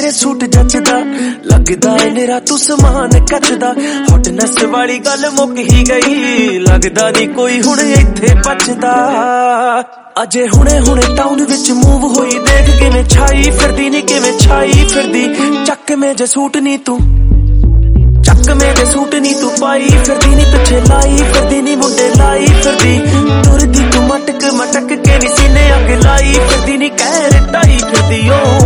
तेरे सूट जचदा लगदा है नेरा तू समान कचदा हॉटनेस वाली गल मुक ही गई लगदा नहीं कोई हुण इत्थे बचदा अजे हुणे हुणे टाउन विच मूव होई देख किवें छाई फिरदी नी किवें छाई फिरदी चक में जे सूट नी तू चक में जे सूट नी तू पाई फिरदी नी पिछे लाई फिरदी नी मुंडे लाई फिरदी तुरदी तू मटक मटक के नी सीने अग लाई फिरदी नी कहर टाई फिरदी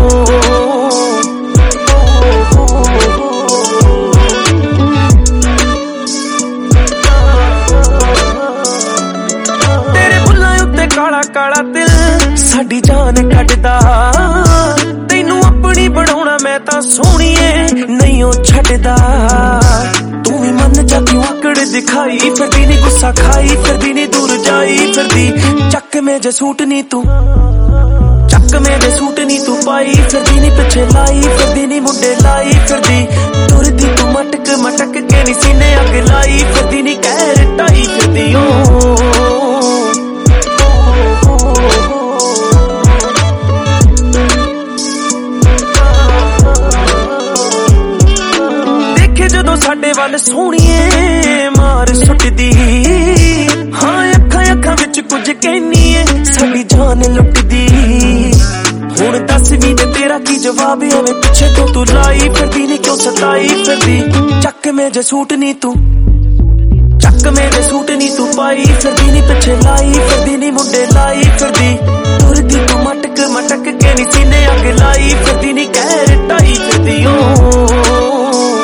तेरे बुल्लां उत्ते काला काला दिल साडी जान कटदा तैनू अपनी बनाउणा मैं तां सोहणीए नहीं ओ छड्डदा तू भी मन जा क्यों आकड़ दिखाई फिरदी नी गुस्सा खाई फिरदी नी दूर जाई फिरदी चक में जे सूट नी तू चक में जे सूट नी तू पाई फिरदी नी पिछे लाई फिरदी नी मुंडे लाई फिरदी तुरदी तू मटक मटक के नी सीने अग लाई फिरदी नी कहर टाई फिरदी साडे वाल सोहणीए मार सुटदी हाँ अखां अखां विच कुछ कहनी है साडी जान लुटदी हुण दस वी ते तेरा की जवाब एवें पिछे तो तू लाई फिरदी नी क्यों सताई फिरदी चक में जे सूट नी तू चक में जे सूट नी तू पाई फिरदी नी पिछे लाई फिरदी नी मुंडे लाई फिरदी तुरदी तू मटक मटक के नी सीने अग लाई फिरदी नी कहर टाई फिरदी